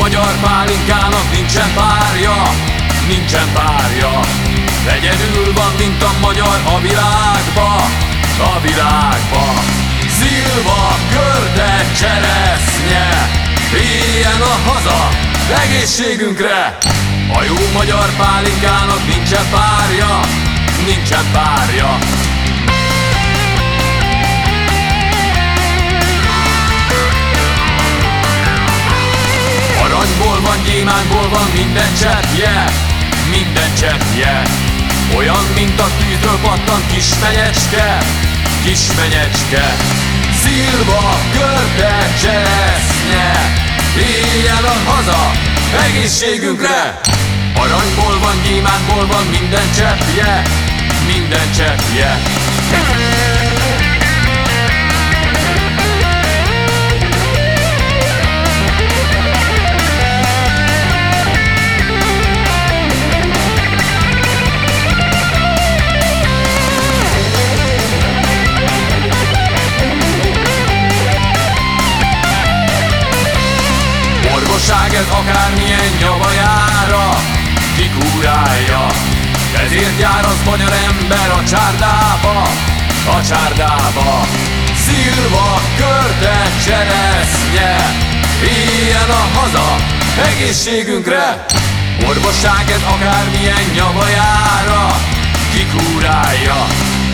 magyar pálinkának nincsen párja, nincsen párja. Egyedül van, mint a magyar a világba, a világba. Szilva, körte, cseresznye, éljen a haza egészségünkre. A jó magyar pálinkának nincsen párja, nincsen párja. Aranyból van, gyémántból van minden cseppje, minden cseppje. Olyan, mint a tűzről pattan kismenyecske, kismenyecske. Szilva, körte, cseresznye, éljen a haza egészségünkre. Aranyból van, gyémántból van minden cseppje, minden cseppje. Orvosság ez akármilyen nyavajára kikúrálja. Ezért jár az magyar ember a csárdába, a csárdába. Szilva, körte, cseresznye, éljen a haza egészségünkre. Orvosság ez akármilyen nyavajára kikúrálja.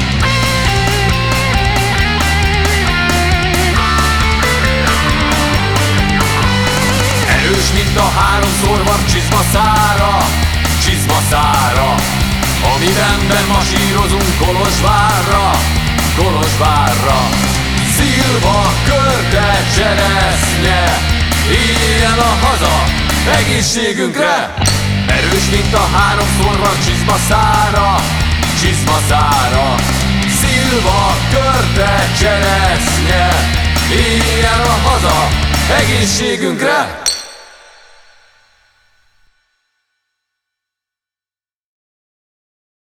Erős, mint a háromszor van csizmaszára, csizmaszára. Amiben masírozunk Kolozsvárra, Kolozsvárra. Szilva, körte, cseresznye, éljen a haza egészségünkre. Erős, mint a háromszor van csizmaszára, csizmaszára. Szilva, körte, cseresznye, éljen a haza egészségünkre.